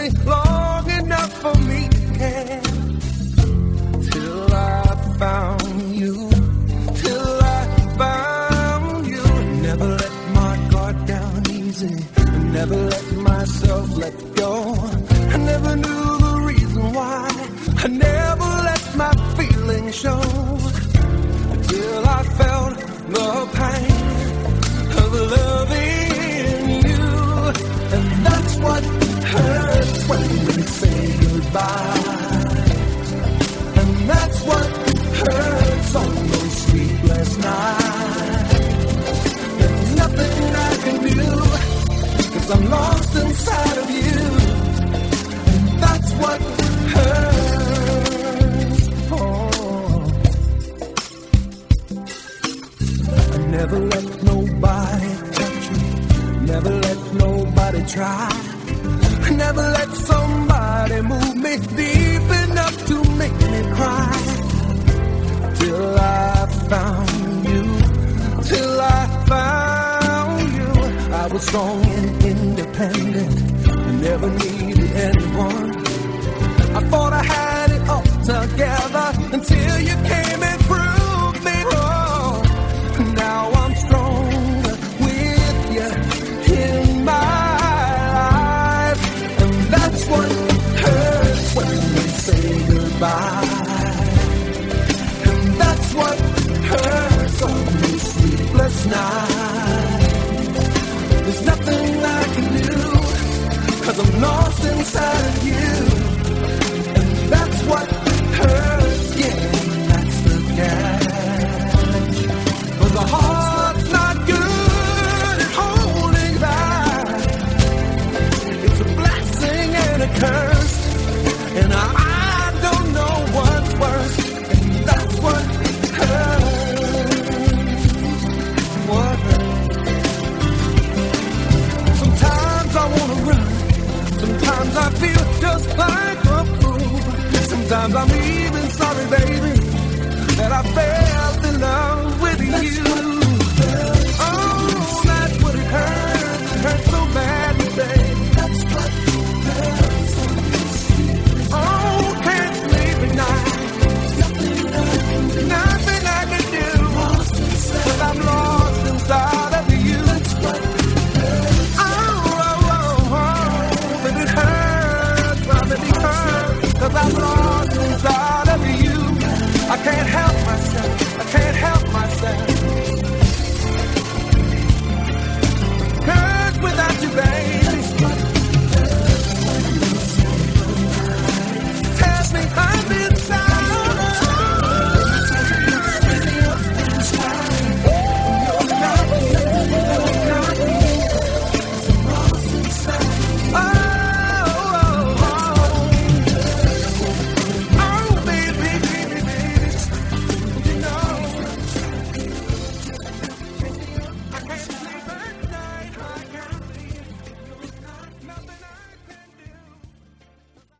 me long enough for me to care. Till I found you, till I found you. Never let my guard down easy, never let myself let go. I never knew the reason why, I never let my feelings show. Till I felt the pain of loving you. And that's what hurts when we say goodbye. And that's what hurts on those sleepless nights. There's nothing I can do, 'cause I'm lost inside of you. And that's what hurts. Oh. I never let nobody touch me, never let nobody try. Never let somebody move me deep enough to make me cry. Till I found you, till I found you. I was strong and independent, I never needed anyone. I thought I had it all together until you came and proved me wrong. Now I'm stronger with you in my life. And that's what hurts when we say goodbye. And that's what hurts on these sleepless nights. There's nothing I can do, 'cause I'm lost inside of you. And that's what hurts, yeah, that's the catch. 'Cause the heart's not good at holding back. It's a blessing and a curse, and I don't know what's worse. And that's what hurts. What hurts? Sometimes I wanna run, sometimes I feel just like a fool. Sometimes I'm even sorry, baby, that I fell in love with you. Oh, that's what it hurts. It hurts so badly, baby. That's what hurts. Oh, can't sleep at night. Nothing I can do, 'cause I'm lost inside of you. Oh, but it hurts, but it hurts, 'cause I'm lost.